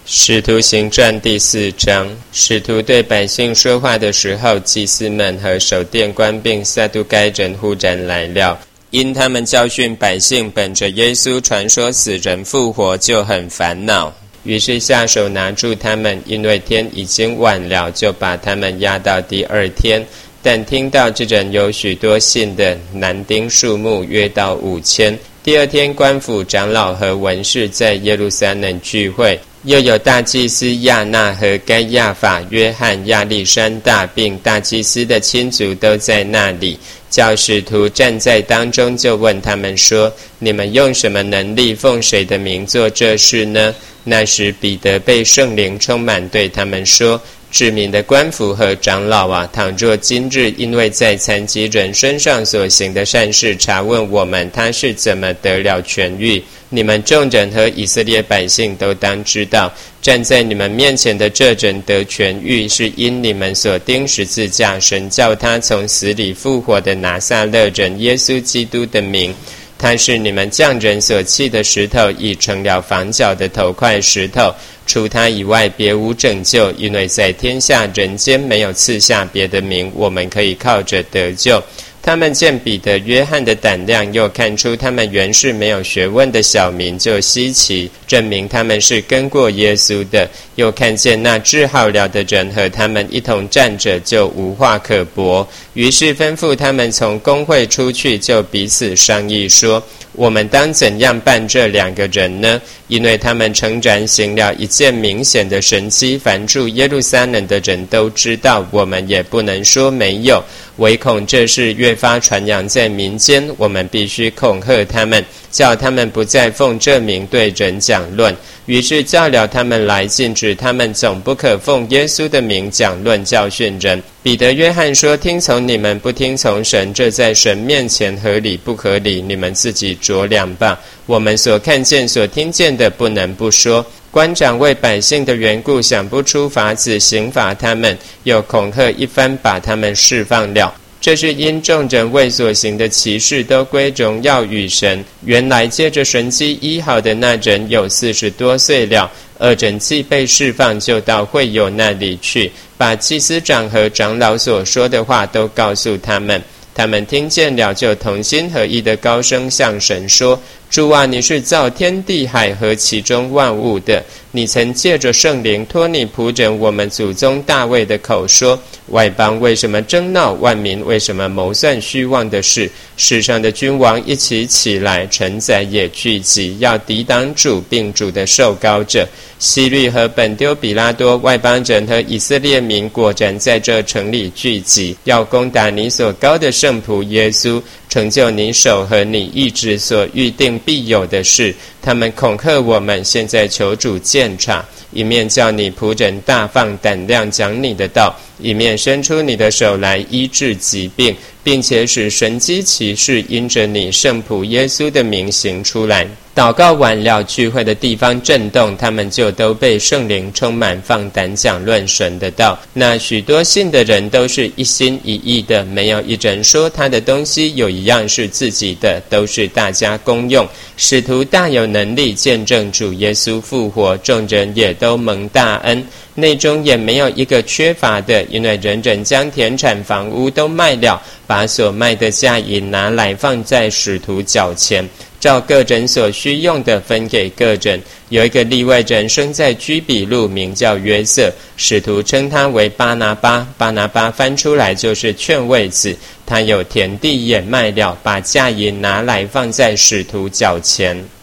使徒行传第4章，使徒对百姓说话的时候，祭司们和守殿官并撒都该人忽然来了，因他们教训百姓本着耶稣传说死人复活，就很烦恼。于是下手拿住他们，因为天已经晚了，就把他们押到第2天。但听到这人有许多信的，男丁数目约到5000。第2天，官府长老和文士在耶路撒冷聚会，又有大祭司亚那和该亚法、约翰、亚历山大，并大祭司的亲族都在那里。叫使徒站在当中，就问他们说：你们用什么能力，奉谁的名做这事呢？那时彼得被圣灵充满，对他们说：治民的官府和长老啊，倘若今日因为在残疾人身上所行的善事查问我们，他是怎么得了痊愈，你们众人和以色列百姓都当知道，站在你们面前的这人得痊愈，是因你们所钉十字架，神叫他从死里复活的拿撒勒人耶稣基督的名。他是你们匠人所弃的石头，已成了房角的头块石头。除他以外别无拯救，因为在天下人间没有赐下别的名，我们可以靠着得救。他们见彼得、约翰的胆量，又看出他们原是没有学问的小民，就稀奇，证明他们是跟过耶稣的。又看见那治好了的人和他们一同站着，就无话可驳。于是吩咐他们从公会出去，就彼此商议说：我们当怎样办这2个人呢？因为他们诚然行了一件明显的神迹，凡住耶路撒冷的人都知道，我们也不能说没有。唯恐这事越发传扬在民间，我们必须恐吓他们，叫他们不再奉这名对人讲论。于是叫了他们来，禁止他们总不可奉耶稣的名讲论教训人。彼得、约翰说：听从你们，不听从神，这在神面前合理不合理？你们自己酌量吧。我们所看见、所听见的，不能不说。官长为百姓的缘故，想不出法子刑罚他们，又恐吓一番，把他们释放了。这是因众人为所行的奇事都归荣耀与神。原来借着神迹医好的那人有40多岁了。2人既被释放，就到会友那里去，把祭司长和长老所说的话都告诉他们。他们听见了，就同心合意的高声向神说：主啊，你是造天地海和其中万物的，你曾借着圣灵托你仆人我们祖宗大卫的口说：外邦为什么争闹，万民为什么谋算虚妄的事？世上的君王一起起来，臣宰也聚集，要抵挡主，并主的受膏者。希律和本丢比拉多、外邦人和以色列民果然在这城里聚集，要攻打你所膏的圣仆耶稣，成就你手和你意志所预定必有的事。他们恐吓我们，现在求主鉴察，一面叫你仆人大放胆量讲你的道，一面伸出你的手来医治疾病，并且使神迹奇事因着你圣仆耶稣的名行出来。祷告完了，聚会的地方震动，他们就都被圣灵充满，放胆讲论神的道。那许多信的人都是一心一意的，没有一人说他的东西有一样是自己的，都是大家公用。使徒大有能力见证主耶稣复活，众人也都蒙大恩，内中也没有一个缺乏的，因为人人将田产房屋都卖了，把所卖的价银拿来放在使徒脚前，照个人所需用的分给个人。有一个利未人生在居比路，名叫约瑟，使徒称他为巴拿巴。巴拿巴翻出来就是劝慰子。他有田地也卖了，把价银拿来放在使徒脚前。